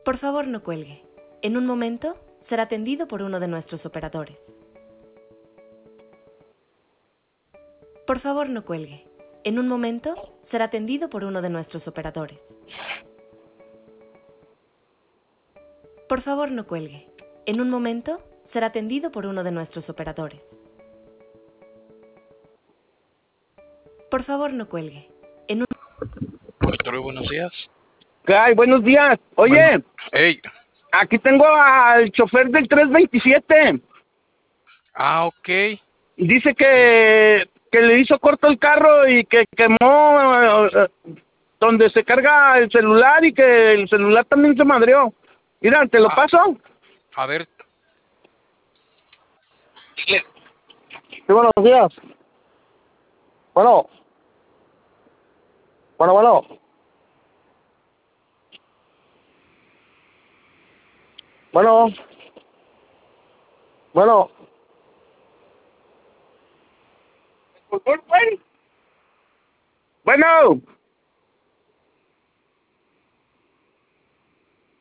Por favor, no cuelgue. En un momento será atendido por uno de nuestros operadores. Por favor, no cuelgue. En un momento será atendido por uno de nuestros operadores. Por favor, no cuelgue. En un momento será atendido por uno de nuestros operadores. Por favor, no cuelgue. En un... Auditorio, buenos días. ¿Qué hay? Buenos días. Oye, Bueno, hey. aquí tengo al chofer del 327. Ok. Dice que le hizo corto el carro y que quemó donde se carga el celular y que el celular también se madreó. Mira, ¿te lo paso? A ver. Sí, buenos días. Bueno. Bueno. Bueno. Bueno.